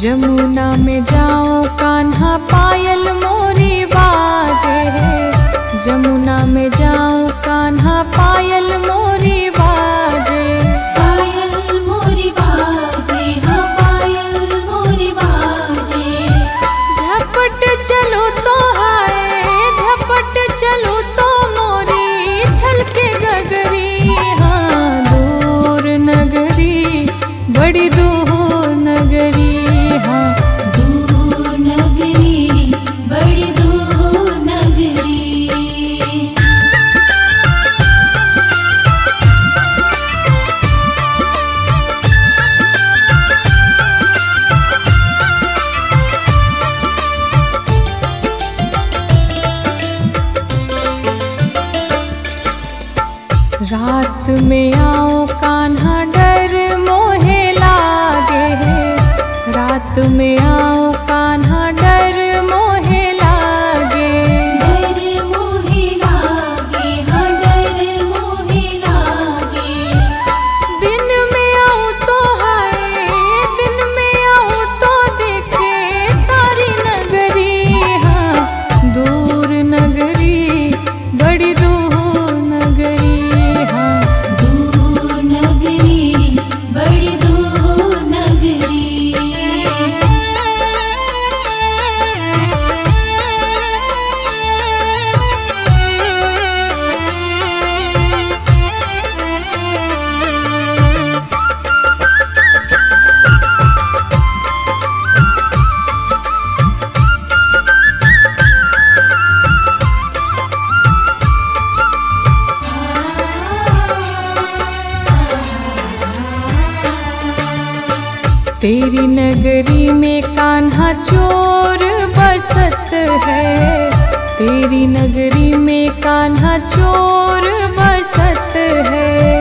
जमुना में जाओ कान्हा पायल मोरी बाजे है। जमुना में जाओ कान्हा पायल मोरी बाजे। पायल मोरी बाजे, हाँ पायल मोरी बाजे। झपट चलो तो हाय, झपट चलो तो मोरी छलके गगरी। हाँ दूर नगरी, बड़ी दूर नगरी। हाँ दूर नगरी, बड़ी दूर नगरी। रात में आओ कान्हा डर मोहे लागे है। रात में आओ कान्हा डर मोहे लागे। डर मोहे लागे, हाँ डर मोहे लागे। दिन में आओ तो हाय, दिन में आओ तो देखे सारी नगरी। हाँ दूर नगरी, बड़ी दूर नगरी। हाँ दूर नगरी, बड़ी दूर नगरी। तेरी नगरी में कान्हा चोर बसत है। तेरी नगरी में कान्हा चोर बसत है।